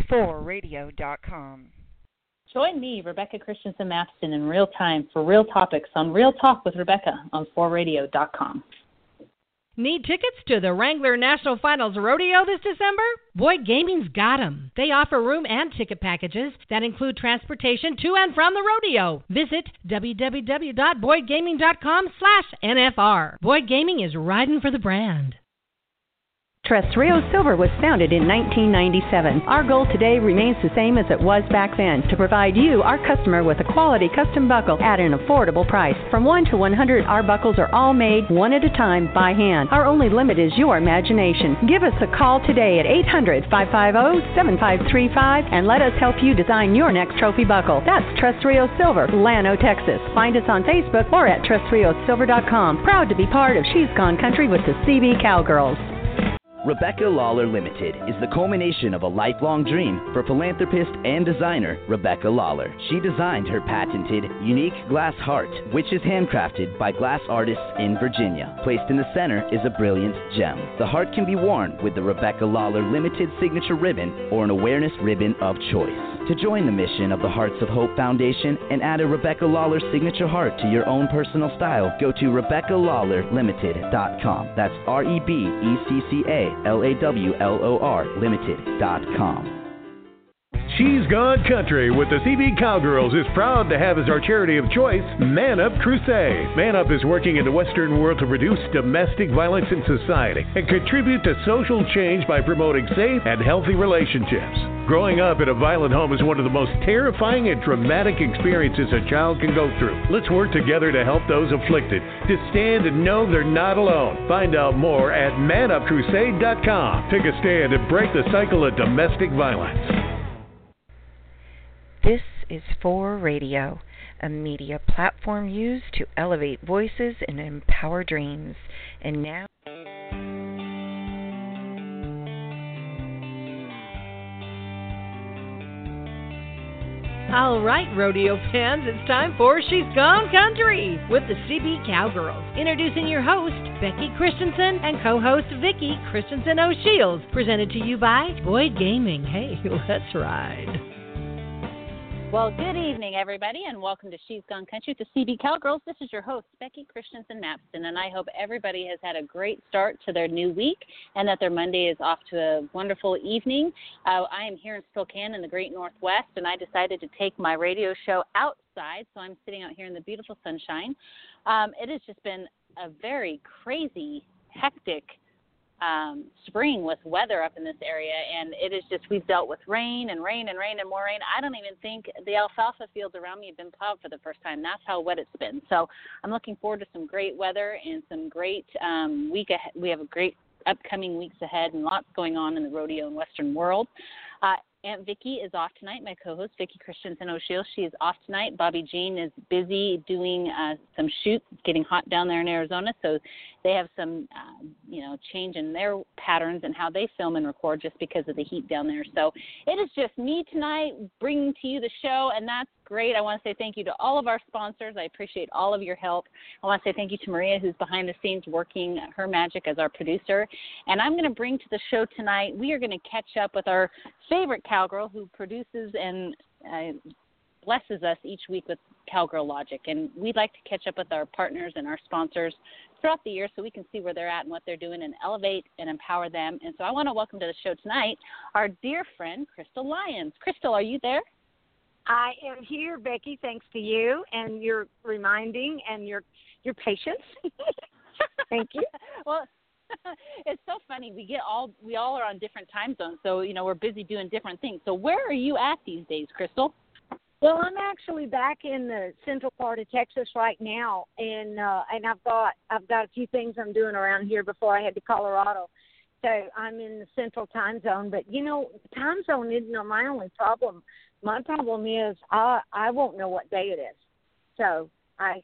4radio.com. Join me, Rebecca Christensen Mapston, in real time for real topics on Real Talk with Rebecca on 4radio.com. Need tickets to the Wrangler National Finals Rodeo this December? Boyd Gaming's got 'em. They offer room and ticket packages that include transportation to and from the rodeo. Visit www.boydgaming.com/NFR. Boyd Gaming is riding for the brand. Tres Rios Silver was founded in 1997. Our goal today remains the same as it was back then, to provide you, our customer, with a quality custom buckle at an affordable price. From 1 to 100, our buckles are all made one at a time by hand. Our only limit is your imagination. Give us a call today at 800-550-7535 and let us help you design your next trophy buckle. That's Tres Rios Silver, Llano, Texas. Find us on Facebook or at TresRiosSilver.com. Proud to be part of She's Gone Country with the CB Cowgirls. Rebecca Lawler Limited is the culmination of a lifelong dream for philanthropist and designer Rebecca Lawler. She designed her patented, unique glass heart, which is handcrafted by glass artists in Virginia. Placed in the center is a brilliant gem. The heart can be worn with the Rebecca Lawler Limited signature ribbon or an awareness ribbon of choice. To join the mission of the Hearts of Hope Foundation and add a Rebecca Lawler signature heart to your own personal style, go to RebeccaLawlerLimited.com. That's RebeccaLawlor Limited.com. She's Gone Country with the CB Cowgirls is proud to have as our charity of choice Man Up Crusade. Man Up is working in the Western world to reduce domestic violence in society and contribute to social change by promoting safe and healthy relationships. Growing up in a violent home is one of the most terrifying and traumatic experiences a child can go through. Let's work together to help those afflicted to stand and know they're not alone. Find out more at manupcrusade.com. Take a stand and break the cycle of domestic violence. This is 4Radio, a media platform used to elevate voices and empower dreams. And now... All right, rodeo fans, it's time for She's Gone Country with the CB Cowgirls. Introducing your host, Becky Christensen, and co-host Vicki Christensen O'Shields. Presented to you by Boyd Gaming. Hey, let's ride. Well, good evening, everybody, and welcome to She's Gone Country with the CB Cowgirls. This is your host, Becky Christensen Mapston, and I hope everybody has had a great start to their new week and that their Monday is off to a wonderful evening. I am here in Spokane in the Great Northwest, and I decided to take my radio show outside, so I'm sitting out here in the beautiful sunshine. It has just been a very crazy, hectic spring with weather up in this area, and it is just, we've dealt with rain and more rain. I don't even think the alfalfa fields around me have been plowed for the first time. That's how wet it's been. So I'm looking forward to some great weather and some great week ahead. We have a great upcoming weeks ahead and lots going on in the rodeo and Western world. Aunt Vicki is off tonight, my co-host, Vicki Christensen O'Shields. She is off tonight. Bobby Jean is busy doing some shoots. It's getting hot down there in Arizona, so they have some, change in their patterns and how they film and record just because of the heat down there. So it is just me tonight bringing to you the show, and that's great. I want to say thank you to all of our sponsors. I appreciate all of your help. I want to say thank you to Maria, who's behind the scenes working her magic as our producer. And I'm going to bring to the show tonight, we are going to catch up with our favorite cowgirl who produces and blesses us each week with Cowgirl Logic. And we'd like to catch up with our partners and our sponsors throughout the year so we can see where they're at and what they're doing and elevate and empower them. And so I want to welcome to the show tonight our dear friend, Crystal Lyons. Crystal, are you there? I am here, Becky, thanks to you and your reminding and your patience. Thank you. Well, it's so funny. We all are on different time zones, so we're busy doing different things. So where are you at these days, Crystal? Well, I'm actually back in the central part of Texas right now, and I've got a few things I'm doing around here before I head to Colorado. So I'm in the central time zone, but time zone isn't my only problem. My problem is I won't know what day it is. So I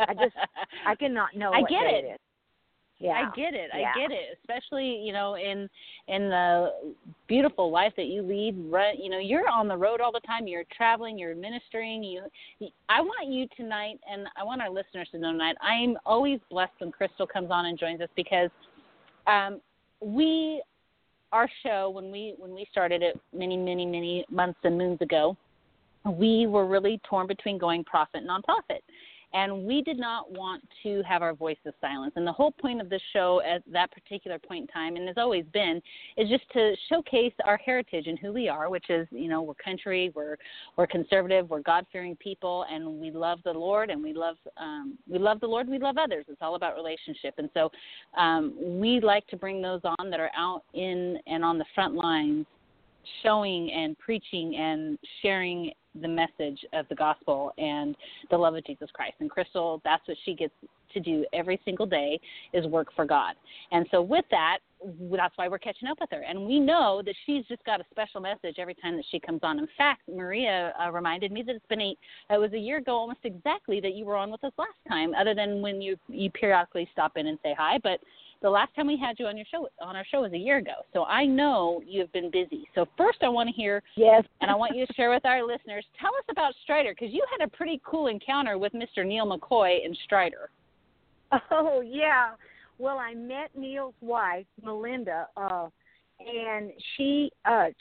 cannot know what day it is. Yeah. I get it. I get it. Especially, in the beautiful life that you lead. You're on the road all the time. You're traveling. You're ministering. I want you tonight, and I want our listeners to know tonight, I'm always blessed when Crystal comes on and joins us because we our show, when we started it many months and moons ago, we were really torn between going profit and nonprofit. And we did not want to have our voices silenced. And the whole point of this show at that particular point in time, and has always been, is just to showcase our heritage and who we are, which is, we're country, we're conservative, we're God-fearing people, and we love the Lord, and we love the Lord, and we love others. It's all about relationship. And so we like to bring those on that are out in and on the front lines, showing and preaching and sharing the message of the gospel and the love of Jesus Christ. And Crystal, that's what she gets to do every single day, is work for God. And so with that, that's why we're catching up with her. And we know that she's just got a special message every time that she comes on. In fact, Maria reminded me that it was a year ago almost exactly that you were on with us last time, other than when you periodically stop in and say hi. But the last time we had you on our show was a year ago. So I know you've been busy. So first I want to hear, yes, and I want you to share with our listeners, tell us about Strider, because you had a pretty cool encounter with Mr. Neil McCoy and Strider. Oh, yeah. Well, I met Neil's wife, Melinda, and she,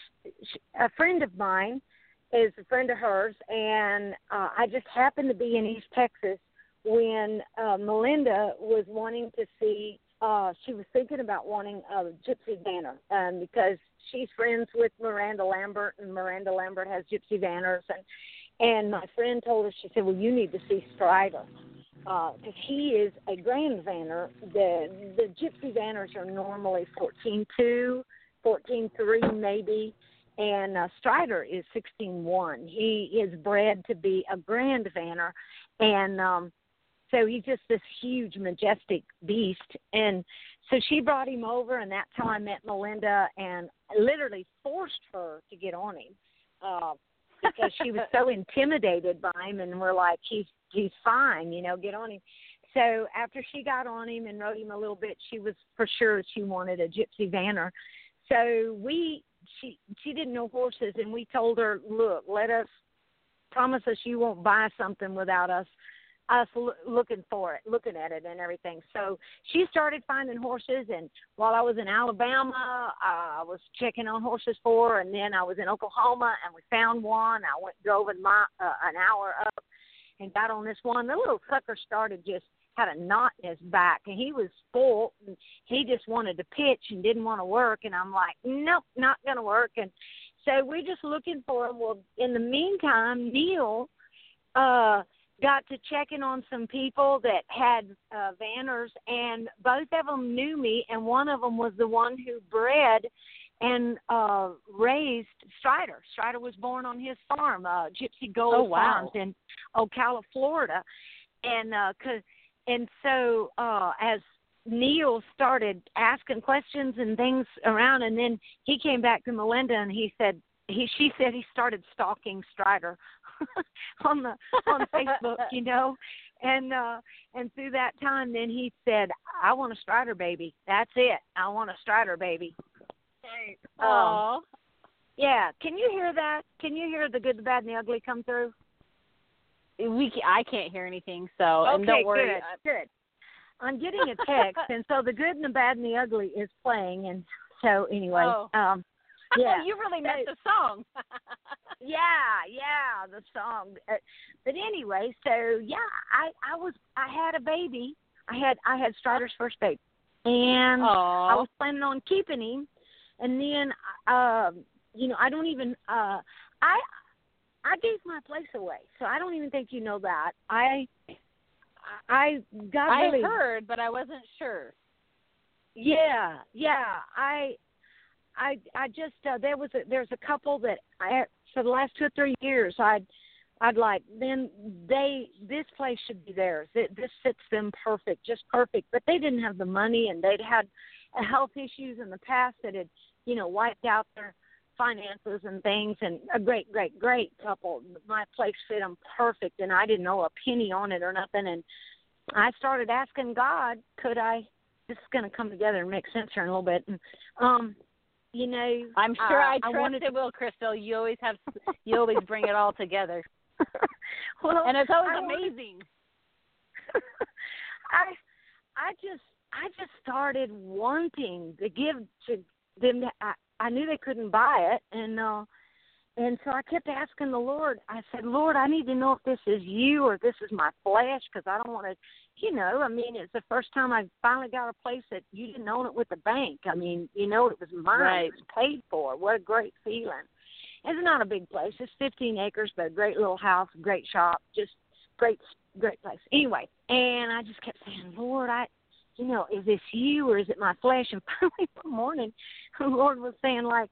a friend of mine is a friend of hers, and I just happened to be in East Texas when Melinda was wanting to see, she was thinking about wanting a Gypsy Vanner because she's friends with Miranda Lambert, and Miranda Lambert has Gypsy Vanners, and my friend told her, she said, well, you need to see Strider. Because he is a Grand Vanner. The Gypsy Vanners are normally 14.2, 14.3 maybe, and Strider is 16.1. He is bred to be a Grand Vanner, and so he's just this huge, majestic beast. And so she brought him over, and that's how I met Melinda, and I literally forced her to get on him because she was so intimidated by him, and we're like, he's fine, get on him. So after she got on him and rode him a little bit, she was for sure she wanted a Gypsy Vanner. So she didn't know horses, and we told her, look, promise us you won't buy something without us looking at it and everything. So she started finding horses, and while I was in Alabama, I was checking on horses for her, and then I was in Oklahoma, and we found one. I drove an hour up and got on this one. The little sucker had a knot in his back, and he was spoiled, and he just wanted to pitch and didn't want to work, and I'm like, nope, not going to work. And so we're just looking for him. Well, in the meantime, Neil got to checking on some people that had Vanners, and both of them knew me, and one of them was the one who bred and raised Strider. Strider was born on his farm, Gypsy Gold Farms in Ocala, Florida. And so as Neil started asking questions and things around, and then he came back to Melinda, and she said he started stalking Strider on Facebook, and through that time, then he said, I want a Strider baby. That's it. I want a Strider baby. Yeah. Can you hear that? Can you hear the good, the bad, and the ugly come through? I can't hear anything, so okay, and don't worry. Good. I'm getting a text, and so the good and the bad and the ugly is playing, and so anyway, yeah. You really meant the song. yeah, the song. But anyway, so yeah, I had a baby. I had Strider's first baby, and I was planning on keeping him, and then I don't even I gave my place away, so I don't even think you know that. I heard, but I wasn't sure. Yeah. I just there's a couple that for the last 2 or 3 years I'd like, then this place should be theirs. This fits them just perfect. But they didn't have the money, and they'd had health issues in the past that had wiped out their finances and things. And a great couple. My place fit them perfect, and I didn't know a penny on it or nothing. And I started asking God, could I? This is going to come together and make sense here in a little bit. And, I'm sure I trust it will, Crystal. You always bring it all together. Well, and it's always amazing. I just started wanting to give them. I knew they couldn't buy it, and so I kept asking the Lord. I said, Lord, I need to know if this is you or this is my flesh, because I don't want to, I mean, it's the first time I finally got a place that you didn't own it with the bank. I mean, it was mine. Right. It was paid for. What a great feeling. It's not a big place. It's 15 acres, but a great little house, great shop, just great place. Anyway, and I just kept saying, Lord, is this you or is it my flesh? And finally one morning, the Lord was saying, like,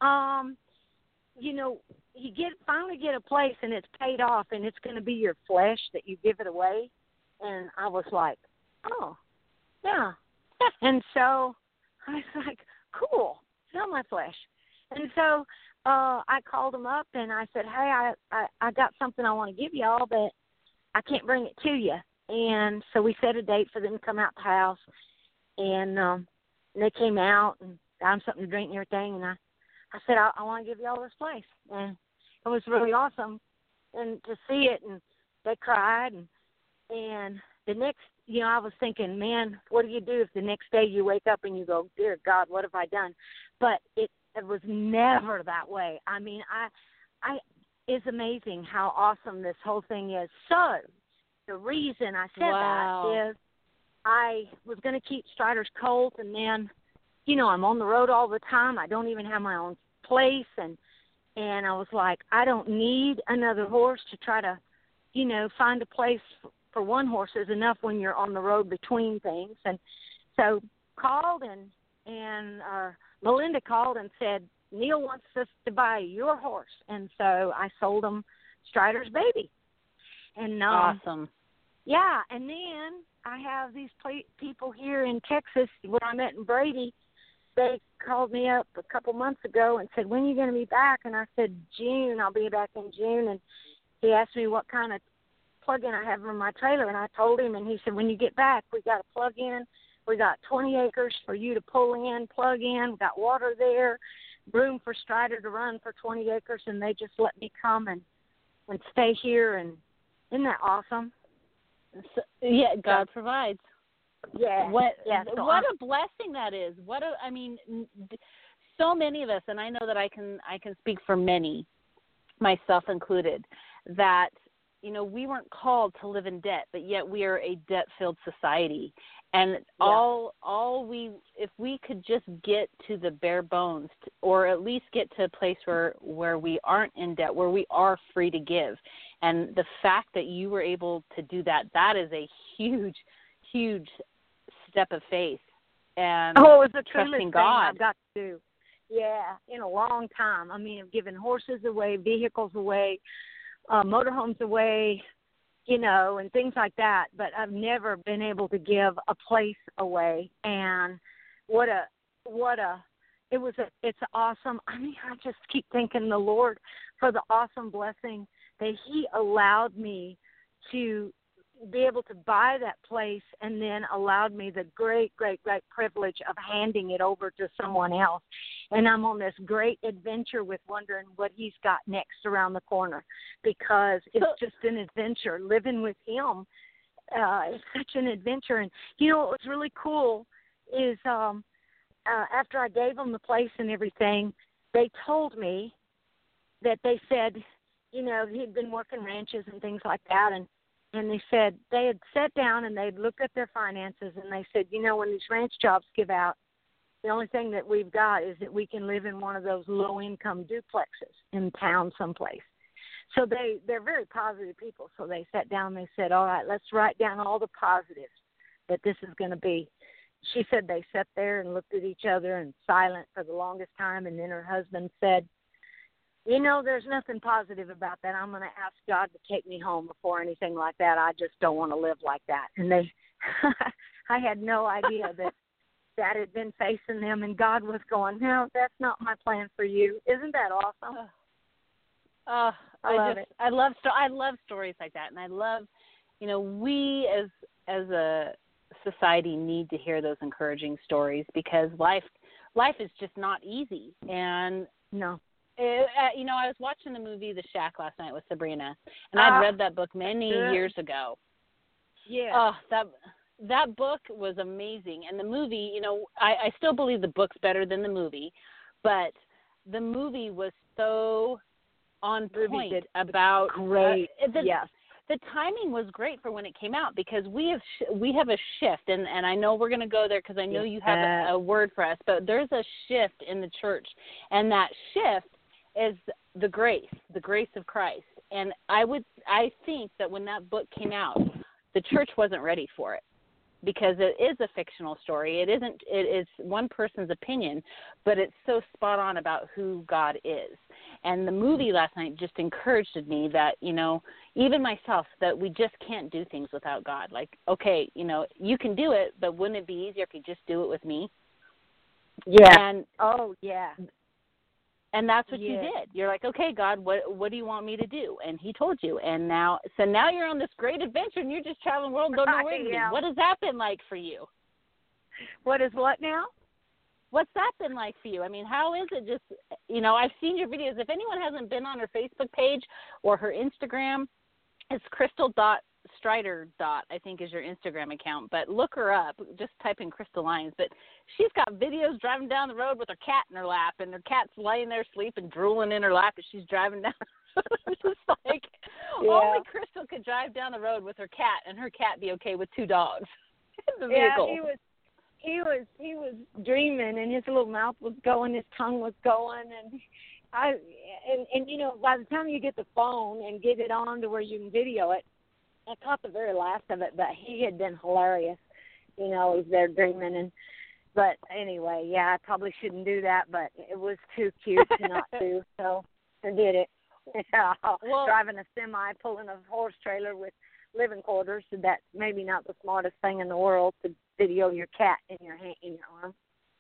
you finally get a place and it's paid off and it's going to be your flesh that you give it away. And I was like, oh, yeah. And so I was like, cool, it's not my flesh. And so I called them up and I said, hey, I got something I want to give y'all, but I can't bring it to you. And so we set a date for them to come out the house. And they came out and got them something to drink and everything. And I said, I want to give y'all this place. And it was really awesome and to see it. And they cried. And the next, I was thinking, man, what do you do if the next day you wake up and you go, dear God, what have I done? But it was never that way. I mean, it's amazing how awesome this whole thing is. So the reason I said that is I was going to keep Strider's colt, and then, I'm on the road all the time. I don't even have my own place, and I was like, I don't need another horse to try to, find a place for one horse is enough when you're on the road between things. And so called and Melinda called and said, Neil wants us to buy your horse. And so I sold him Strider's baby. And awesome. Yeah, and then I have these people here in Texas where I met in Brady. They called me up a couple months ago and said, when are you going to be back? And I said, June. I'll be back in June. And he asked me what kind of plug-in I have in my trailer, and I told him, and he said, when you get back, we got a plug-in. We got 20 acres for you to pull in, plug in. We got water there, room for Strider to run for 20 acres, and they just let me come and stay here. And isn't that awesome? So, yeah, God provides. Yeah. What a blessing that is. So many of us, and I know that I can speak for many, myself included, that we weren't called to live in debt, but yet we are a debt-filled society. And if we could just get to the bare bones, or at least get to a place where we aren't in debt, where we are free to give. And the fact that you were able to do that is a huge, huge step of faith. And it was the trusting truest God. thing I've got to do. Yeah, in a long time. I mean, I've given horses away, vehicles away, motorhomes away, and things like that. But I've never been able to give a place away. And it's awesome. I mean, I just keep thanking the Lord for the awesome blessing that He allowed me to be able to buy that place, and then allowed me the great, great, great privilege of handing it over to someone else. And I'm on this great adventure with wondering what He's got next around the corner, because it's just an adventure. Living with Him is such an adventure. And, what was really cool is after I gave them the place and everything, they told me that they said, he'd been working ranches and things like that, and they said they had sat down and they'd looked at their finances, and they said, when these ranch jobs give out, the only thing that we've got is that we can live in one of those low-income duplexes in town someplace. So they're very positive people. So they sat down and they said, all right, let's write down all the positives that this is going to be. She said they sat there and looked at each other and silent for the longest time, and then her husband said, there's nothing positive about that. I'm going to ask God to take me home before anything like that. I just don't want to live like that. And I had no idea that had been facing them, and God was going, no, that's not my plan for you. Isn't that awesome? I love stories like that, and I love, we as a society need to hear those encouraging stories, because life is just not easy. And no. I was watching the movie The Shack last night with Sabrina, and I'd read that book many years ago. Yeah. that book was amazing. And the movie, you know, I still believe the book's better than the movie, but the movie was so on point about great. Yes. The timing was great for when it came out, because we have a shift, and I know we're going to go there because I know you have a word for us, but there's a shift in the church, and that shift is the grace of Christ. And I think that when that book came out, the church wasn't ready for it, because it is a fictional story. It is one person's opinion, but it's so spot on about who God is. And the movie last night just encouraged me that, you know, even myself, that we just can't do things without God. Like, okay, you know, you can do it, but wouldn't it be easier if you just do it with me? Yeah. And and that's what you did. You're like, okay, God, what do you want me to do? And he told you. And now you're on this great adventure, and you're just traveling the world, don't know where to be. What has that been like for you? What is what now? What's that been like for you? I mean, how is it just, you know, I've seen your videos. If anyone hasn't been on her Facebook page or her Instagram, it's Crystal.Strider. I think is your Instagram account. But look her up. Just type in Crystal Lyons. But she's got videos driving down the road with her cat in her lap, and her cat's laying there sleeping, drooling in her lap as she's driving down. It's just like only Crystal could drive down the road with her cat, and her cat be okay with two dogs in the vehicle. Yeah, he was dreaming, and his little mouth was going, his tongue was going, and you know, by the time you get the phone and get it on to where you can video it, I caught the very last of it, but he had been hilarious. You know, he's there dreaming, but anyway, yeah, I probably shouldn't do that, but it was too cute to not do, so I did it. Yeah, driving a semi, pulling a horse trailer with living quarters, so that's maybe not the smartest thing in the world to video your cat in your arm.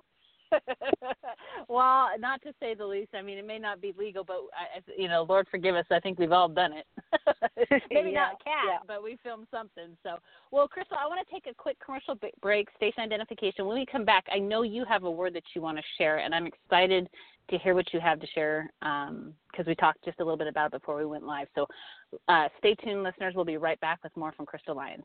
Well, not to say the least. I mean, it may not be legal, but you know, Lord forgive us. I think we've all done it. Maybe not a cat, but we filmed something. So, well, Crystal, I want to take a quick commercial break, station identification. When we come back, I know you have a word that you want to share, and I'm excited to hear what you have to share, because we talked just a little bit about it before we went live. So stay tuned, listeners. We'll be right back with more from Crystal Lyons.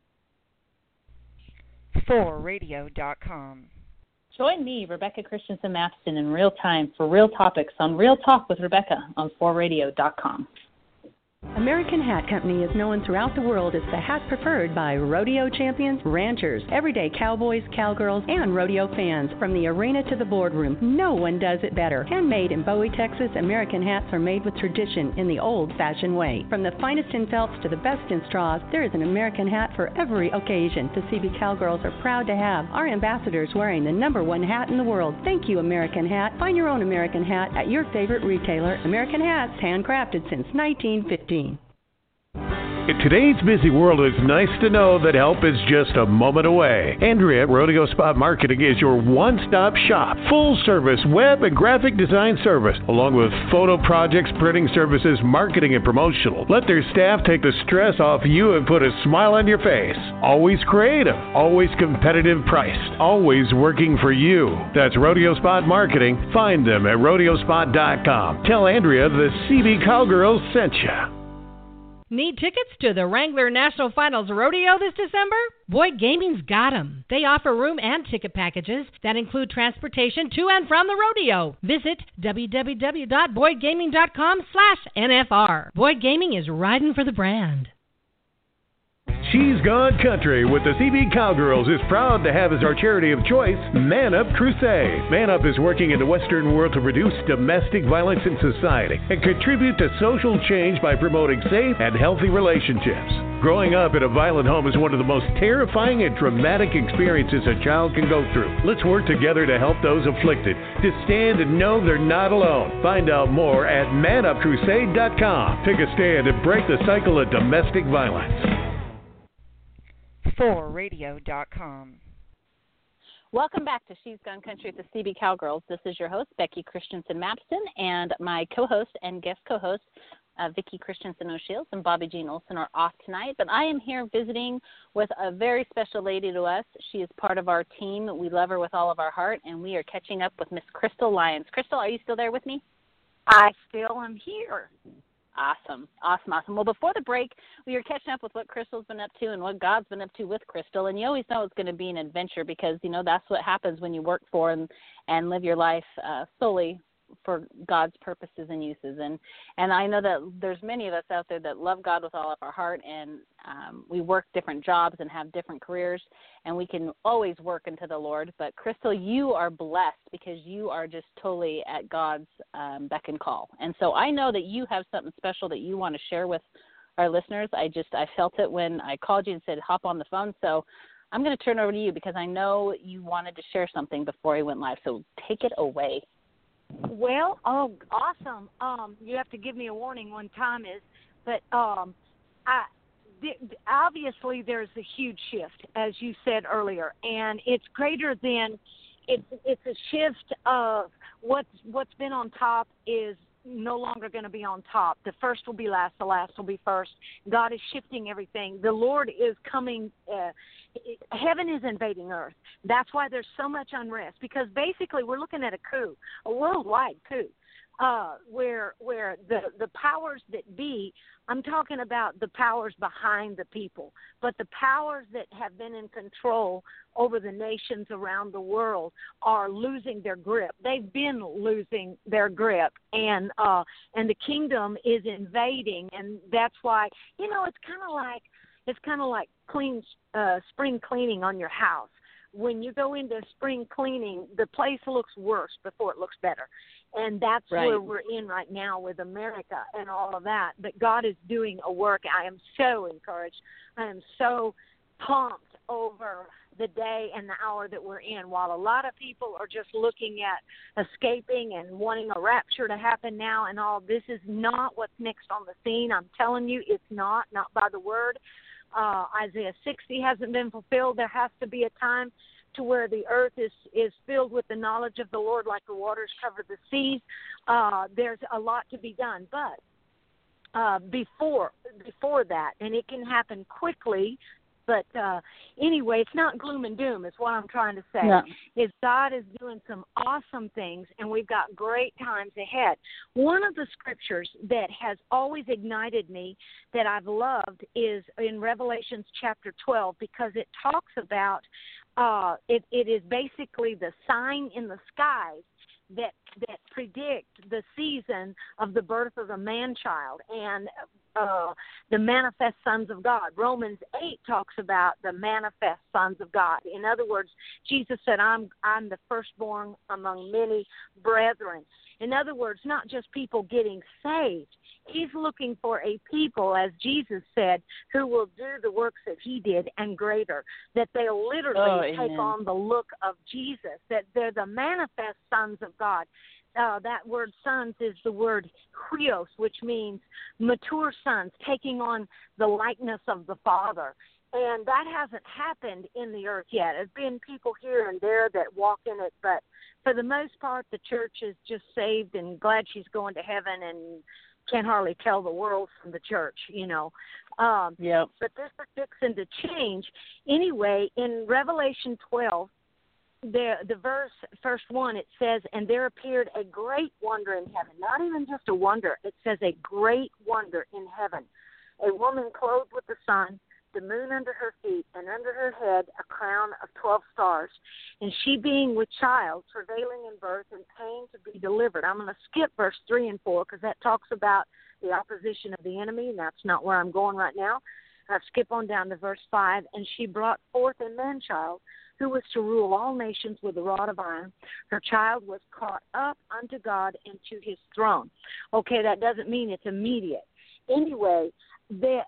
4radio.com. Join me, Rebecca Christensen Mapston, in real time for real topics on Real Talk with Rebecca on 4radio.com. American Hat Company is known throughout the world as the hat preferred by rodeo champions, ranchers, everyday cowboys, cowgirls, and rodeo fans. From the arena to the boardroom, no one does it better. Handmade in Bowie, Texas, American hats are made with tradition in the old-fashioned way. From the finest in felts to the best in straws, there is an American hat for every occasion. The CB Cowgirls are proud to have our ambassadors wearing the #1 hat in the world. Thank you, American Hat. Find your own American hat at your favorite retailer. American Hats, handcrafted since 1915. In today's busy world, it's nice to know that help is just a moment away. Andrea at Rodeo Spot Marketing is your one-stop shop, full-service web and graphic design service, along with photo projects, printing services, marketing, and promotional. Let their staff take the stress off you and put a smile on your face. Always creative, always competitive priced, always working for you. That's Rodeo Spot Marketing. Find them at rodeospot.com. Tell Andrea the CB Cowgirls sent you. Need tickets to the Wrangler National Finals Rodeo this December? Boyd Gaming's got 'em. They offer room and ticket packages that include transportation to and from the rodeo. Visit www.boydgaming.com/NFR. Boyd Gaming is riding for the brand. She's Gone Country with the CB Cowgirls is proud to have as our charity of choice Man Up Crusade. Man Up is working in the Western world to reduce domestic violence in society and contribute to social change by promoting safe and healthy relationships. Growing up in a violent home is one of the most terrifying and traumatic experiences a child can go through. Let's work together to help those afflicted to stand and know they're not alone. Find out more at manupcrusade.com. Take a stand and break the cycle of domestic violence. 4radio.com. Welcome back to She's Gone Country with the CB Cowgirls. This is your host, Becky Christensen Mapston, and my co-host and guest co-host, Vicki Christensen O'Shields and Bobby Jean Olson are off tonight, but I am here visiting with a very special lady to us. She is part of our team. We love her with all of our heart, and we are catching up with Miss Crystal Lyons. Crystal, are you still there with me? I still am here. Awesome. Well, before the break, we were catching up with what Crystal's been up to and what God's been up to with Crystal. And you always know it's going to be an adventure because, that's what happens when you work for and live your life solely for God's purposes and uses. And I know that there's many of us out there that love God with all of our heart, and we work different jobs and have different careers, and we can always work into the Lord. But Crystal, you are blessed because you are just totally at God's beck and call. And so I know that you have something special that you want to share with our listeners. I felt it when I called you and said, hop on the phone. So I'm going to turn over to you because I know you wanted to share something before we went live. So take it away. Well, awesome. You have to give me a warning when time is, but obviously there's a huge shift, as you said earlier, and it's greater than it's a shift of what's been on top is no longer going to be on top. The first will be last, the last will be first. God is shifting everything. The Lord is coming. Heaven is invading earth. That's why there's so much unrest, because basically we're looking at a coup, a worldwide coup, where the powers that be, I'm talking about the powers behind the people, but the powers that have been in control over the nations around the world are losing their grip. They've been losing their grip, and the kingdom is invading, and that's why, it's kind of like spring cleaning on your house. When you go into spring cleaning, the place looks worse before it looks better. And that's right. Where we're in right now with America and all of that. But God is doing a work. I am so encouraged. I am so pumped over the day and the hour that we're in. While a lot of people are just looking at escaping and wanting a rapture to happen now and all, this is not what's next on the scene. I'm telling you, it's not by the word. Isaiah 60 hasn't been fulfilled. There has to be a time to where the earth is filled with the knowledge of the Lord like the waters cover the seas. There's a lot to be done. But before that, and it can happen quickly, but anyway, it's not gloom and doom is what I'm trying to say. No. Is God is doing some awesome things, and we've got great times ahead. One of the scriptures that has always ignited me that I've loved is in Revelations chapter 12, because it talks about it is basically the sign in the skies that predict the season of the birth of the man-child and the manifest sons of God. Romans 8 talks about the manifest sons of God. In other words, Jesus said, I'm the firstborn among many brethren. In other words, not just people getting saved. He's looking for a people, as Jesus said, who will do the works that he did and greater, that they'll literally take on the look of Jesus, that they're the manifest sons of God. That word sons is the word huios, which means mature sons, taking on the likeness of the Father. And that hasn't happened in the earth yet. There's been people here and there that walk in it, but for the most part, the church is just saved and glad she's going to heaven and can't hardly tell the world from the church, Yep. But this is fixing to change. Anyway, in Revelation 12, the verse 1, it says, and there appeared a great wonder in heaven. Not even just a wonder. It says a great wonder in heaven. A woman clothed with the sun, the moon under her feet, and under her head a crown of 12 stars. And she being with child, travailing in birth, and pain to be delivered. I'm going to skip verse 3 and 4 because that talks about the opposition of the enemy, and that's not where I'm going right now. I'll skip on down to verse 5. And she brought forth a man-child, who was to rule all nations with a rod of iron. Her child was caught up unto God and to his throne. Okay, that doesn't mean it's immediate. Anyway, the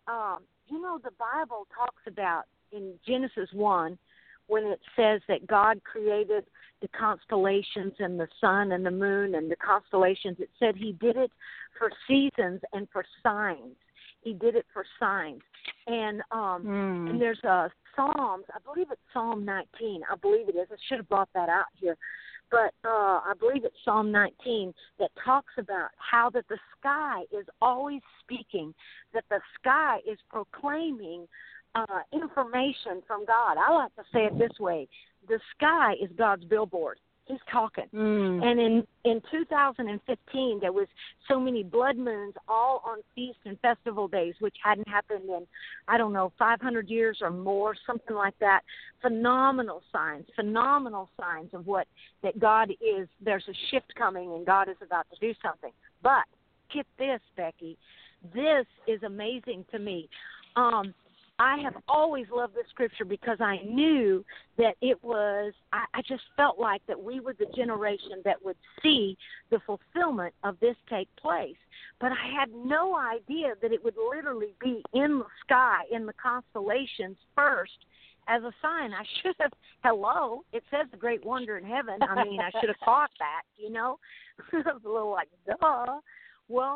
Bible talks about in Genesis 1, when it says that God created the constellations and the sun and the moon and the constellations, it said he did it for seasons and for signs. He did it for signs. And and there's Psalms, I believe it's Psalm 19. I believe it is. I should have brought that out here. But I believe it's Psalm 19 that talks about how that the sky is always speaking, that the sky is proclaiming information from God. I like to say it this way. The sky is God's billboard. He's talking. Mm. And in 2015, there was so many blood moons all on feast and festival days, which hadn't happened in, 500 years or more, something like that. Phenomenal signs of that God is, there's a shift coming and God is about to do something. But get this, Becky, this is amazing to me. I have always loved this scripture because I knew that it was, I just felt like that we were the generation that would see the fulfillment of this take place. But I had no idea that it would literally be in the sky, in the constellations first as a sign. I should have, it says the great wonder in heaven. I mean, I should have caught that, I was a little like, duh. Well,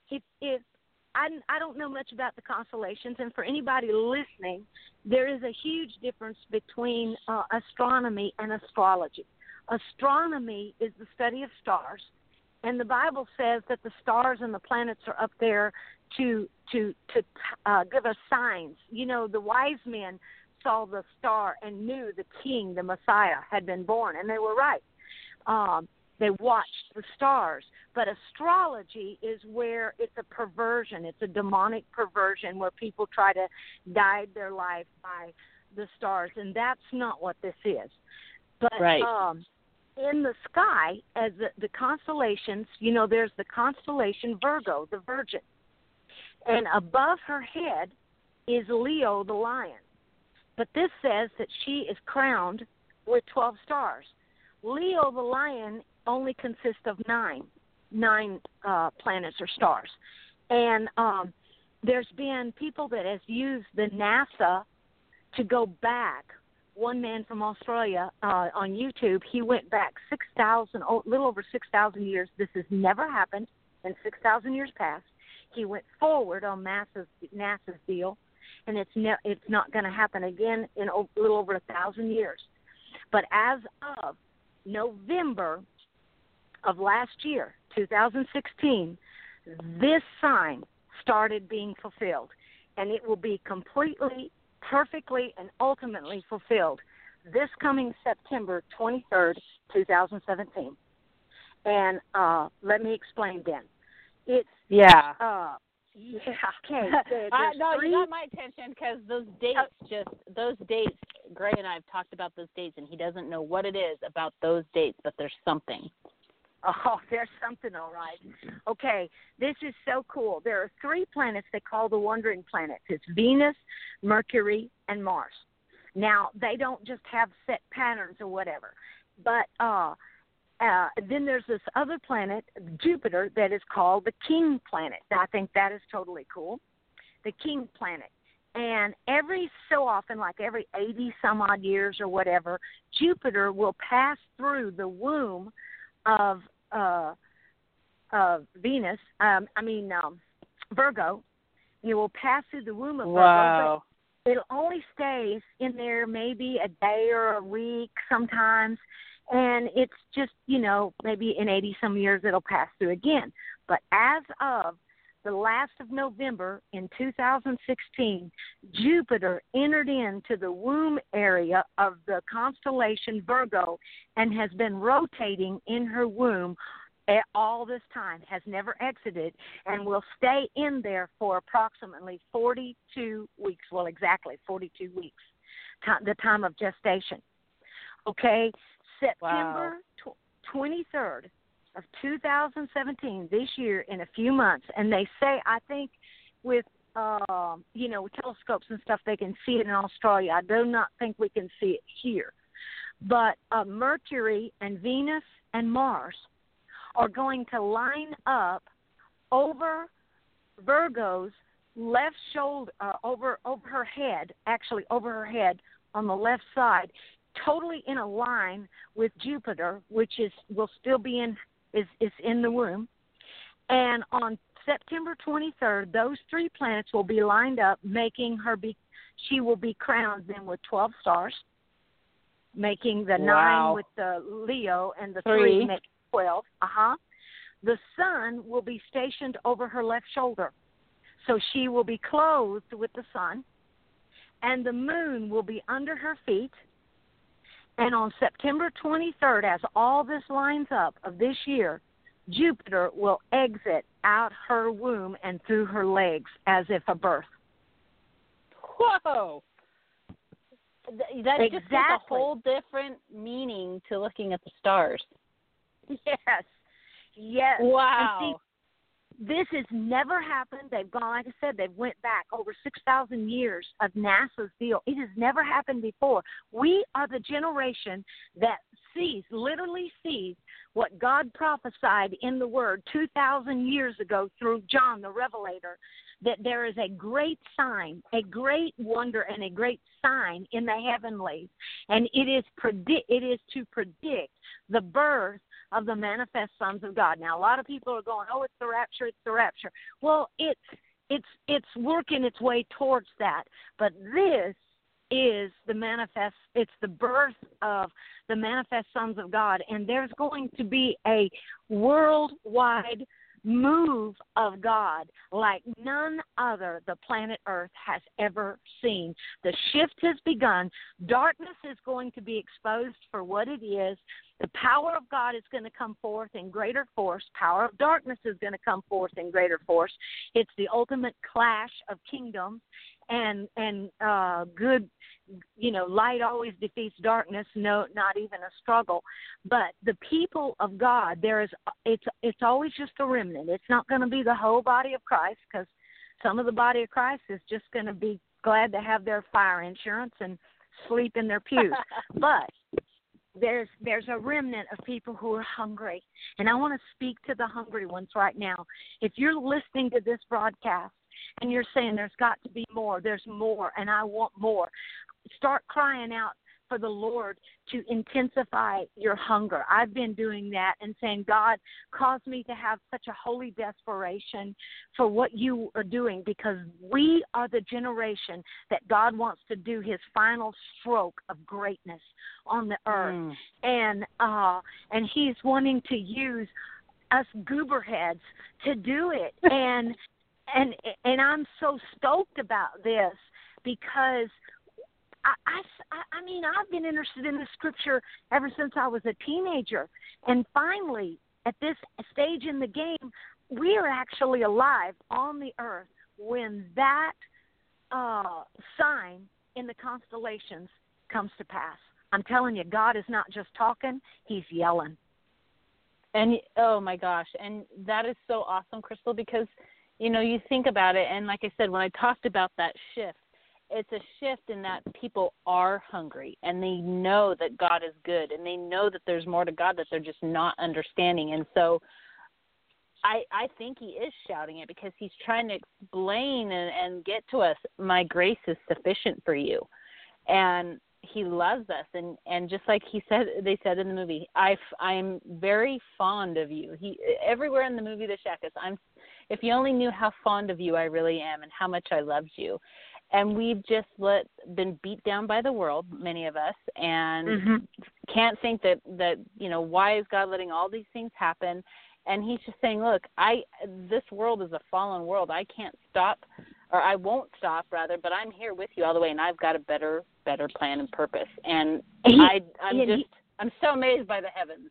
I don't know much about the constellations, and for anybody listening, there is a huge difference between astronomy and astrology. Astronomy is the study of stars, and the Bible says that the stars and the planets are up there to give us signs. The wise men saw the star and knew the king, the Messiah, had been born, and they were right. They watched the stars. But astrology is where it's a perversion. It's a demonic perversion where people try to guide their life by the stars, and that's not what this is. But right. In the sky, as the constellations, there's the constellation Virgo, the Virgin. And above her head is Leo, the lion. But this says that she is crowned with 12 stars. Leo, the lion, only consists of nine planets or stars. And there's been people that has used the NASA to go back. One man from Australia on YouTube, he went back a little over 6,000 years. This has never happened in 6,000 years past. He went forward on NASA's deal, and it's not going to happen again in a little over 1,000 years. But as of November of last year, 2016, this sign started being fulfilled, and it will be completely, perfectly, and ultimately fulfilled this coming September 23rd, 2017. And let me explain then. It's yeah. Okay. No, you got my attention because those dates, Gray and I have talked about those dates, and he doesn't know what it is about those dates, but there's something. Oh, there's something, all right. Okay, this is so cool. There are 3 planets they call the wandering planets. It's Venus, Mercury, and Mars. Now, they don't just have set patterns or whatever, but then there's this other planet, Jupiter, that is called the King planet. I think that is totally cool, the King planet. And every so often, like every 80-some-odd years or whatever, Jupiter will pass through the womb of Venus, Virgo. It will pass through the womb of Virgo. But it only stays in there maybe a day or a week sometimes, and it's just, maybe in 80-some years it'll pass through again. But as of the last of November in 2016, Jupiter entered into the womb area of the constellation Virgo and has been rotating in her womb all this time, has never exited, and will stay in there for approximately 42 weeks. Well, exactly 42 weeks, the time of gestation. Okay, September 23rd. Of 2017, this year, in a few months, and they say, I think with telescopes and stuff, they can see it in Australia. I do not think we can see it here. But Mercury and Venus and Mars are going to line up over Virgo's left shoulder, over her head, on the left side, totally in a line with Jupiter, which will still be in the womb. And on September 23rd, those 3 planets will be lined up, making her she will be crowned then with 12 stars, making the 9 with the Leo and the 3 make 12. The sun will be stationed over her left shoulder, so she will be clothed with the sun, and the moon will be under her feet, And on September 23rd, as all this lines up of this year, Jupiter will exit out her womb and through her legs as if a birth. Whoa. That Exactly. just gives a whole different meaning to looking at the stars. Yes. Yes. Wow. And see, this has never happened. They've gone, like I said, they've went back over 6,000 years of NASA's deal. It has never happened before. We are the generation that literally sees what God prophesied in the Word 2,000 years ago through John the Revelator, that there is a great sign, a great wonder, and a great sign in the heavenlies. And it is to predict the birth of the manifest sons of God. Now, a lot of people are going, "Oh, it's the rapture, it's the rapture." Well, it's working its way towards that. But this is it's the birth of the manifest sons of God. And there's going to be a worldwide move of God like none other the planet Earth has ever seen. The shift has begun. Darkness is going to be exposed for what it is. The power of God is going to come forth in greater force. Power of darkness is going to come forth in greater force. It's the ultimate clash of kingdoms, and good, light always defeats darkness. No, not even a struggle. But the people of God, it's always just a remnant. It's not going to be the whole body of Christ, because some of the body of Christ is just going to be glad to have their fire insurance and sleep in their pews. But there's a remnant of people who are hungry. And I want to speak to the hungry ones right now. If you're listening to this broadcast and you're saying there's got to be more, there's more, and I want more, start crying out for the Lord to intensify your hunger. I've been doing that and saying, God, cause me to have such a holy desperation for what you are doing, because we are the generation that God wants to do his final stroke of greatness on the earth. And he's wanting to use us gooberheads to do it. And I'm so stoked about this, because I mean, I've been interested in the scripture ever since I was a teenager. And finally, at this stage in the game, we are actually alive on the earth when that sign in the constellations comes to pass. I'm telling you, God is not just talking, he's yelling. And, oh, my gosh, and that is so awesome, Crystal, because, you think about it, and like I said, when I talked about that shift, it's a shift in that people are hungry, and they know that God is good, and they know that there's more to God that they're just not understanding. And so I think he is shouting it because he's trying to explain and get to us, my grace is sufficient for you. And he loves us. And just like they said in the movie, I'm very fond of you. Everywhere in the movie, the Shack is, if you only knew how fond of you I really am and how much I loved you. And we've just been beat down by the world, many of us, and can't think that why is God letting all these things happen? And he's just saying, look, this world is a fallen world. I can't stop, or I won't stop, rather, but I'm here with you all the way, and I've got a better plan and purpose. And I'm so amazed by the heavens.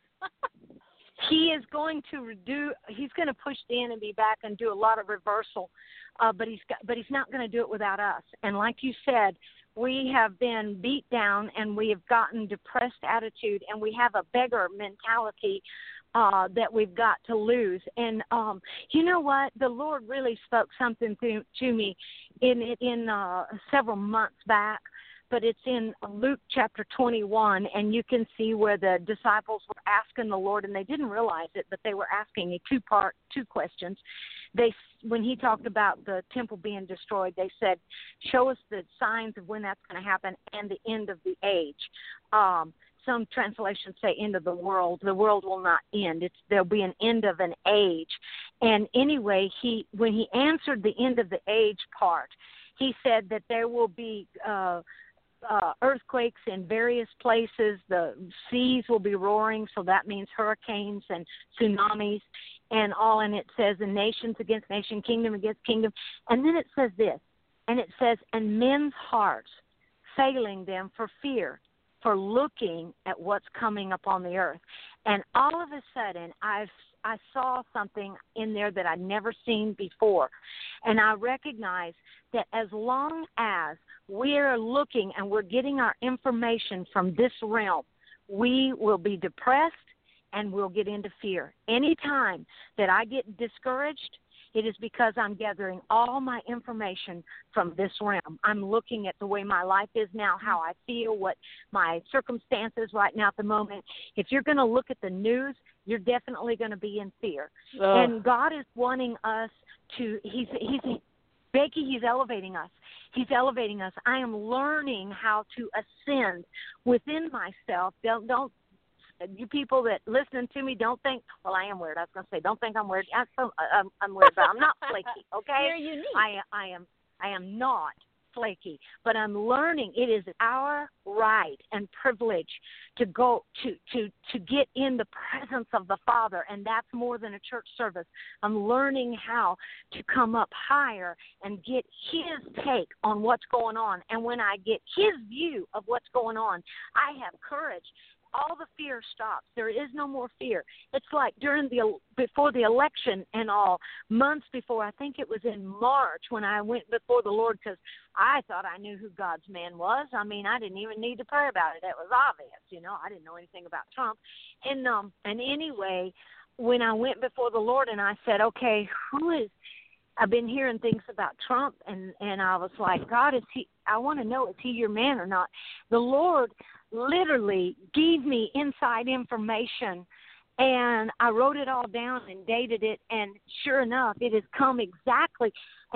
He is going he's going to push the enemy back and do a lot of reversal, but he's not going to do it without us. And like you said, we have been beat down, and we have gotten depressed attitude, and we have a beggar mentality that we've got to lose. And you know what? The Lord really spoke something to me in several months back. But it's in Luke chapter 21, and you can see where the disciples were asking the Lord, and they didn't realize it, but they were asking two questions. When he talked about the temple being destroyed, they said, show us the signs of when that's going to happen and the end of the age. Some translations say end of the world. The world will not end. There'll be an end of an age. And anyway, when he answered the end of the age part, he said that there will be earthquakes in various places. The seas will be roaring, so that means hurricanes and tsunamis and all. And it says, and nations against nation, kingdom against kingdom. And then it says this, and it says, and men's hearts failing them for fear, for looking at what's coming upon the earth. And all of a sudden, I saw something in there that I'd never seen before. And I recognize that as long as we're looking and we're getting our information from this realm, we will be depressed and we'll get into fear. Anytime that I get discouraged, it is because I'm gathering all my information from this realm. I'm looking at the way my life is now, how I feel, what my circumstances right now at the moment. If you're going to look at the news, you're definitely going to be in fear. And God is wanting us to, Becky, he's elevating us. He's elevating us. I am learning how to ascend within myself. Don't you people that listening to me, don't think, well, I am weird. I was going to say, don't think I'm weird. I'm weird, but I'm not flaky, okay? You're unique. I am not flaky, but I'm learning it is our right and privilege to go to get in the presence of the Father, and that's more than a church service. I'm learning how to come up higher and get His take on what's going on, and when I get His view of what's going on, I have courage. All the fear stops. There is no more fear. It's like before the election and all, months before, I think it was in March when I went before the Lord because I thought I knew who God's man was. I mean, I didn't even need to pray about it. It was obvious, I didn't know anything about Trump. And anyway, when I went before the Lord and I said, okay, I've been hearing things about Trump, and I was like, God, I want to know, is he your man or not? The Lord literally gave me inside information, and I wrote it all down and dated it, and sure enough, it has come exactly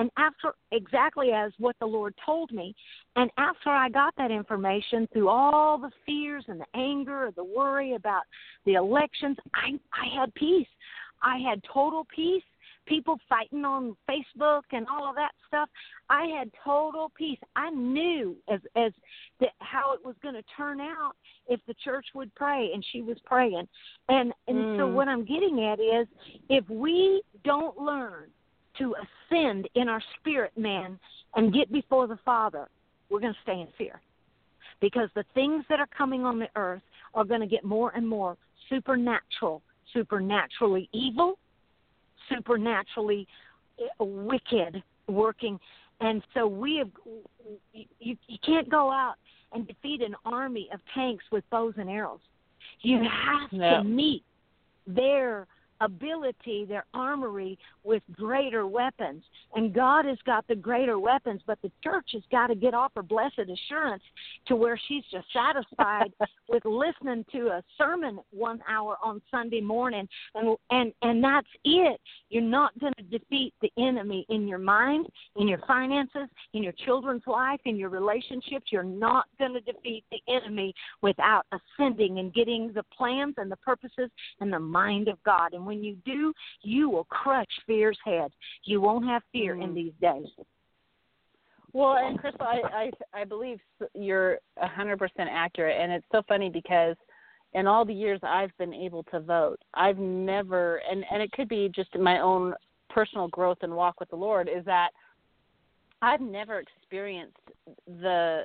as what the Lord told me. And after I got that information, through all the fears and the anger, the worry about the elections, I had peace. I had total peace. People fighting on Facebook and all of that stuff, I had total peace. I knew how it was going to turn out if the church would pray, and she was praying. And so what I'm getting at is, if we don't learn to ascend in our spirit, man, and get before the Father, we're going to stay in fear. Because the things that are coming on the earth are going to get more and more supernaturally evil, supernaturally wicked working. And so you can't go out and defeat an army of tanks with bows and arrows. You have to meet their ability, their armory, with greater weapons. And God has got the greater weapons, but the church has got to get off her blessed assurance to where she's just satisfied with listening to a sermon 1 hour on Sunday morning, and that's it. You're not going to defeat the enemy in your mind, in your finances, in your children's life, in your relationships. You're not going to defeat the enemy without ascending and getting the plans and the purposes and the mind of God. And when you do, you will crush fear's head. You won't have fear in these days. Well, and Crystal, I believe you're 100% accurate, and it's so funny because in all the years I've been able to vote, I've never, and it could be just my own personal growth and walk with the Lord, is that I've never experienced the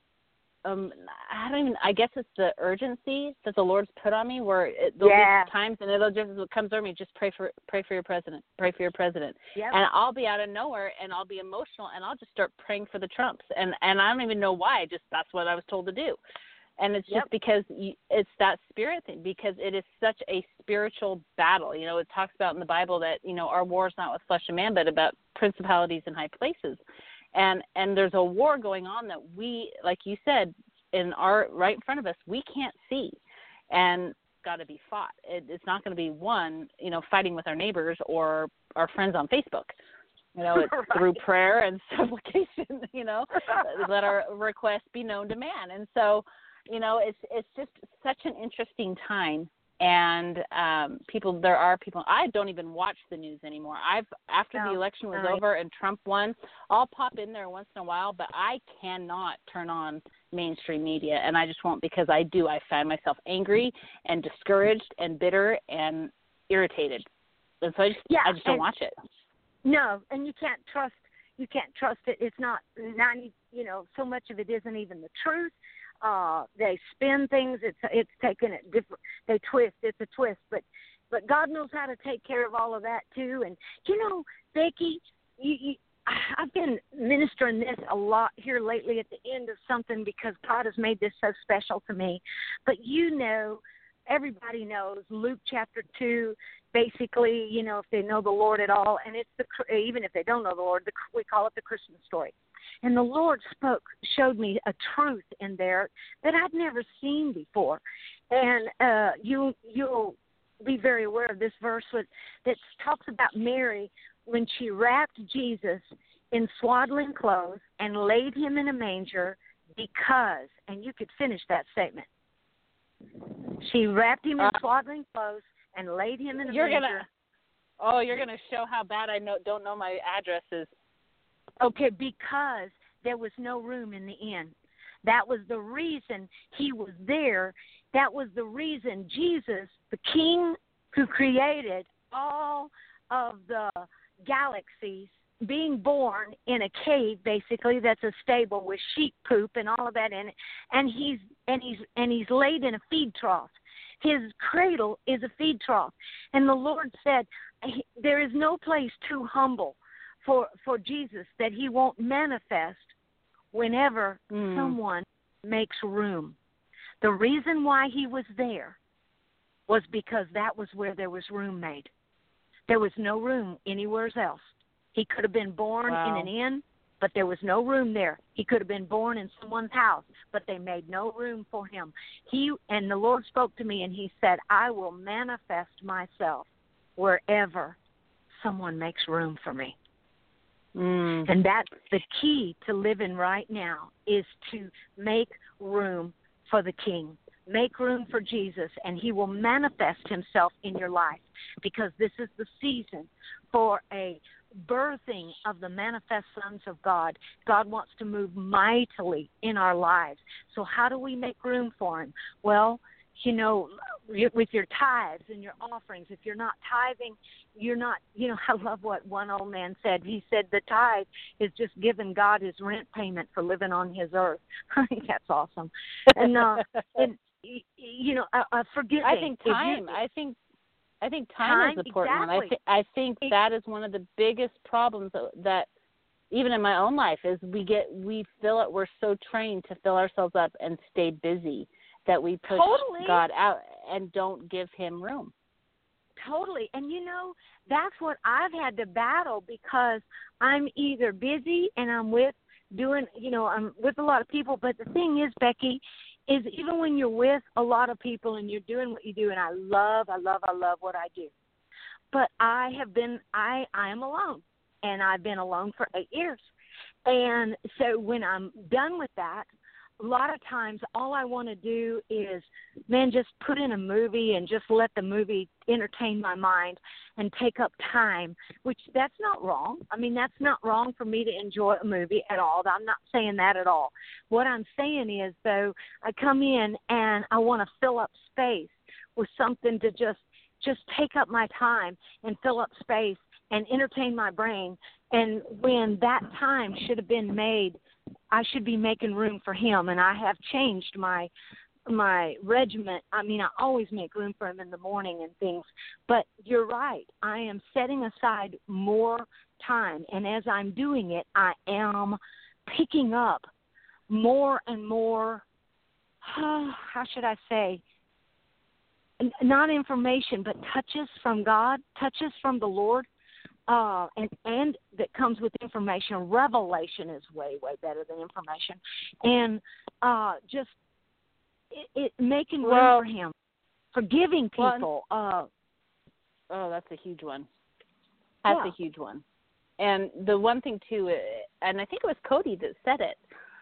I guess it's the urgency that the Lord's put on me, where there'll be times and it'll just come through me, just pray for your president, Yep. And I'll be out of nowhere and I'll be emotional and I'll just start praying for the Trumps, and I don't even know why, just that's what I was told to do. And it's just because it's that spirit thing, because it is such a spiritual battle. It talks about in the Bible that, our war is not with flesh and man, but about principalities in high places. And there's a war going on that we, like you said, right in front of us, we can't see, and it's got to be fought. It's not going to be fighting with our neighbors or our friends on Facebook. It's through prayer and supplication. Let our requests be known to man. And so, it's just such an interesting time. And there are people, I don't even watch the news anymore. After the election was over and Trump won, I'll pop in there once in a while, but I cannot turn on mainstream media, and I just won't, because I find myself angry and discouraged and bitter and irritated. And so I just don't watch it. No, and you can't trust it. It's not 90, so much of it isn't even the truth. They spin things. It's taken it different. They twist. It's a twist, but God knows how to take care of all of that too. And Becky, I've been ministering this a lot here lately at the end of something because God has made this so special to me. But everybody knows Luke chapter 2. Basically, if they know the Lord at all, and even if they don't know the Lord, we call it the Christmas story. And the Lord showed me a truth in there that I'd never seen before. And you'll be very aware of this verse that talks about Mary when she wrapped Jesus in swaddling clothes and laid him in a manger because, and you could finish that statement. She wrapped him in swaddling clothes and laid him in a manger. You're gonna show how bad I don't know my addresses. Okay, because there was no room in the inn. That was the reason he was there. That was the reason Jesus, the King who created all of the galaxies, being born in a cave, basically, that's a stable with sheep poop and all of that in it, and he's laid in a feed trough. His cradle is a feed trough. And the Lord said, there is no place too humble for Jesus that he won't manifest whenever someone makes room. The reason why he was there was because that was where there was room made. There was no room anywhere else. He could have been born in an inn, but there was no room there. He could have been born in someone's house, but they made no room for him. And the Lord spoke to me, and he said, I will manifest myself wherever someone makes room for me. And that's the key to living right now, is to make room for the King. Make room for Jesus, and he will manifest himself in your life, because this is the season for a birthing of the manifest sons of God. God wants to move mightily in our lives. So how do we make room for him? Well, with your tithes and your offerings, if you're not tithing, you're not, I love what one old man said. He said the tithe is just giving God his rent payment for living on his earth. I think that's awesome. And forget. I think time. I think time is important. Exactly. I think that is one of the biggest problems that even in my own life is we're so trained to fill ourselves up and stay busy that we push God out and don't give him room. Totally. And that's what I've had to battle, because I'm either busy and I'm with a lot of people. But the thing is, Becky, is even when you're with a lot of people and you're doing what you do, and I love what I do. But I am alone, and I've been alone for 8 years. And so when I'm done with that, a lot of times all I want to do is, just put in a movie and just let the movie entertain my mind and take up time, which that's not wrong. I mean, that's not wrong for me to enjoy a movie at all. I'm not saying that at all. What I'm saying is, though, I come in and I want to fill up space with something to just take up my time and fill up space and entertain my brain. And when that time should have been made, I should be making room for him. And I have changed my regiment. I mean, I always make room for him in the morning and things. But you're right. I am setting aside more time. And as I'm doing it, I am picking up more and more, how should I say, not information, but touches from God, touches from the Lord. And that comes with information. Revelation is way, way better than information. And just it making room for him, forgiving people. That's a huge one. That's a huge one. And the one thing, too, and I think it was Cody that said it,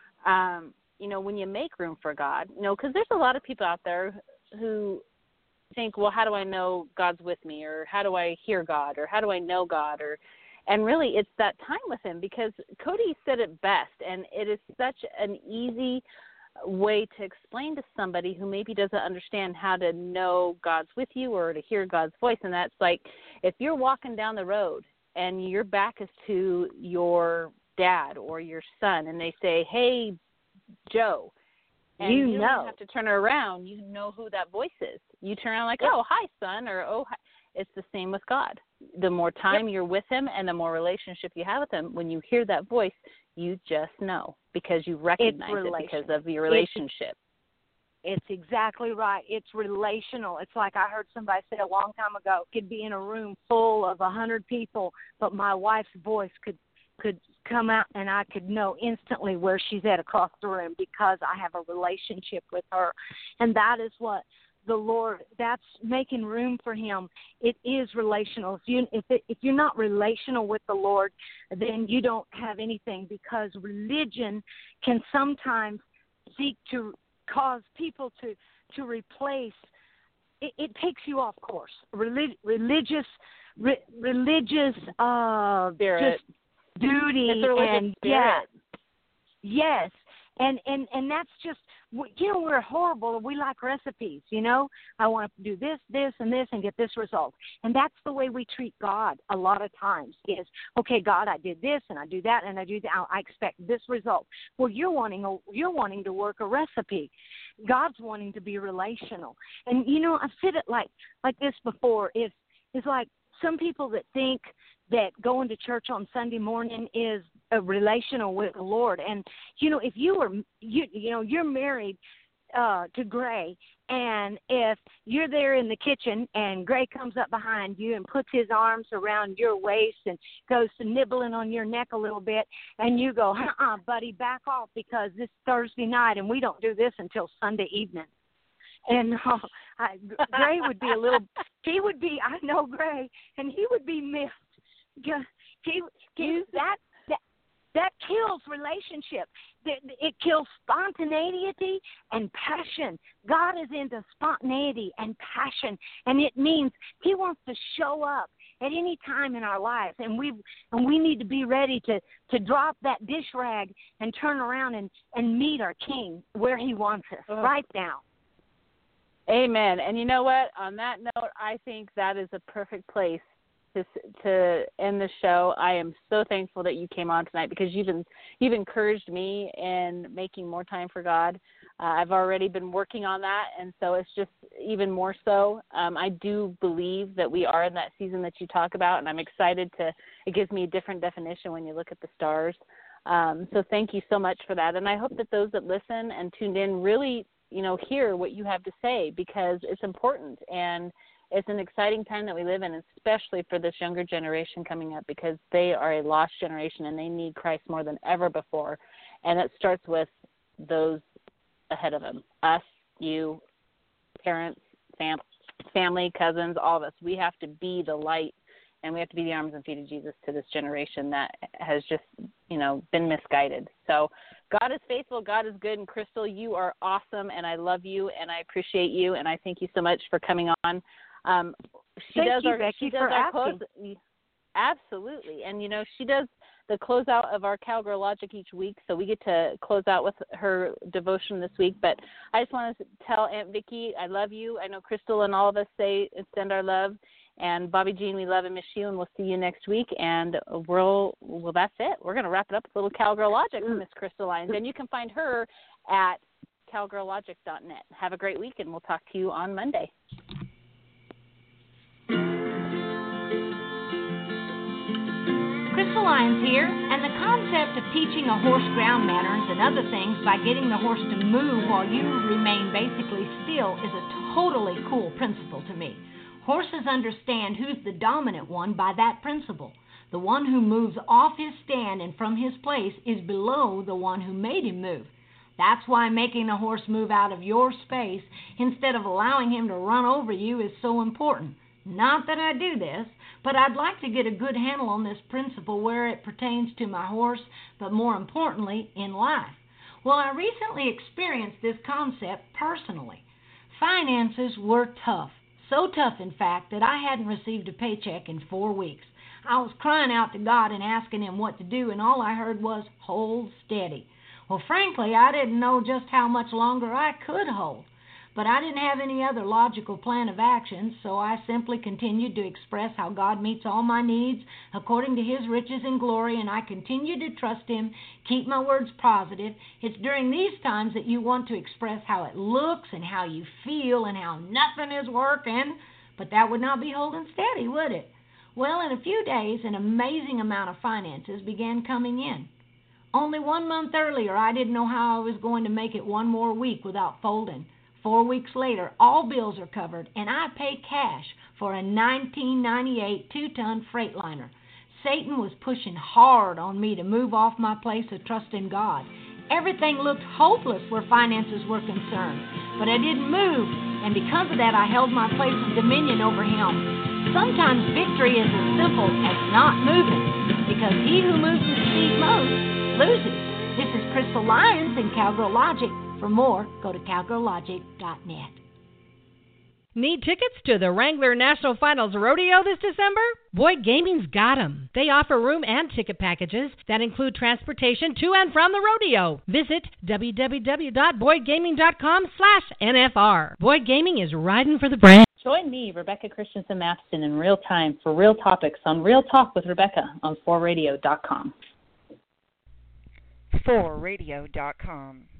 when you make room for God, because there's a lot of people out there who think, well, how do I know God's with me, or how do I hear God, or how do I know God, and really it's that time with him, because Cody said it best, and it is such an easy way to explain to somebody who maybe doesn't understand how to know God's with you or to hear God's voice. And that's like, if you're walking down the road and your back is to your dad or your son, and they say, hey, Joe, And you know. don't even have to turn around. You know who that voice is. You turn around like, oh, hi, son, or oh, hi. It's the same with God. The more time you're with him and the more relationship you have with him, when you hear that voice, you just know because you recognize it because of your relationship. It's exactly right. It's relational. It's like I heard somebody say a long time ago, could be in a room full of 100 people, but my wife's voice could come out and I could know instantly where she's at across the room because I have a relationship with her. And that is what the Lord, that's making room for him. It is relational. If you're not relational with the Lord, then you don't have anything, because religion can sometimes seek to cause people to replace. It takes you off course. Religious Spirit. Just duty and spirit. yes, and that's just, we're horrible. We like recipes, I want to do this, and this, and get this result. And that's the way we treat God a lot of times is, okay, God, I did this, and I do that, and I do that. I expect this result. Well, you're wanting to work a recipe. God's wanting to be relational. And, I've said it like this before. It's like some people that think that going to church on Sunday morning is a relational with the Lord. And, if you're married to Gray, and if you're there in the kitchen and Gray comes up behind you and puts his arms around your waist and goes to nibbling on your neck a little bit, and you go, buddy, back off, because this Thursday night and we don't do this until Sunday evening. And Gray would be I know Gray, and he would be miffed. That kills relationship. It kills spontaneity and passion. God is into spontaneity and passion, and it means he wants to show up at any time in our lives, and we need to be ready to drop that dish rag and turn around and meet our King where he wants us right now. Amen. And you know what? On that note, I think that is a perfect place to end the show. I am so thankful that you came on tonight, because you've encouraged me in making more time for God. I've already been working on that, and so it's just even more so. I do believe that we are in that season that you talk about, and I'm excited it gives me a different definition when you look at the stars. So thank you so much for that. And I hope that those that listen and tuned in really, hear what you have to say, because it's important, and it's an exciting time that we live in, especially for this younger generation coming up, because they are a lost generation and they need Christ more than ever before. And it starts with those ahead of them, us, you, parents, family, cousins, all of us. We have to be the light, and we have to be the arms and feet of Jesus to this generation that has just, been misguided. So God is faithful. God is good. And Crystal, you are awesome, and I love you, and I appreciate you, and I thank you so much for coming on. Thank you, Becky, for asking. Absolutely. And, she does the closeout of our Cowgirl Logic each week, so we get to close out with her devotion this week. But I just want to tell Aunt Vicki, I love you. I know Crystal and all of us say extend our love. And Bobby Jean, we love and miss you, and we'll see you next week. And that's it. We're going to wrap it up with a little Cowgirl Logic from Miss Crystal Lyons. And you can find her at cowgirllogic.net. Have a great week, and we'll talk to you on Monday. Crystal Lyons here, and the concept of teaching a horse ground manners and other things by getting the horse to move while you remain basically still is a totally cool principle to me. Horses understand who's the dominant one by that principle. The one who moves off his stand and from his place is below the one who made him move. That's why making a horse move out of your space instead of allowing him to run over you is so important. Not that I do this, but I'd like to get a good handle on this principle where it pertains to my horse, but more importantly, in life. Well, I recently experienced this concept personally. Finances were tough. So tough, in fact, that I hadn't received a paycheck in 4 weeks. I was crying out to God and asking him what to do, and all I heard was, hold steady. Well, frankly, I didn't know just how much longer I could hold. But I didn't have any other logical plan of action, so I simply continued to express how God meets all my needs according to His riches and glory, and I continued to trust Him, keep my words positive. It's during these times that you want to express how it looks and how you feel and how nothing is working, but that would not be holding steady, would it? Well, in a few days, an amazing amount of finances began coming in. Only 1 month earlier, I didn't know how I was going to make it one more week without folding. 4 weeks later, all bills are covered, and I pay cash for a 1998 2-ton Freightliner. Satan was pushing hard on me to move off my place of trust in God. Everything looked hopeless where finances were concerned, but I didn't move, and because of that, I held my place of dominion over Him. Sometimes victory is as simple as not moving, because he who moves his feet most loses. This is Crystal Lyons in Cowgirl Logic. For more, go to cowgirllogic.net. Need tickets to the Wrangler National Finals Rodeo this December? Boyd Gaming's got 'em. They offer room and ticket packages that include transportation to and from the rodeo. Visit www.boydgaming.com/NFR. Boyd Gaming is riding for the brand. Join me, Rebecca Christensen Mapston, in real time for real topics on Real Talk with Rebecca on 4radio.com. 4radio.com.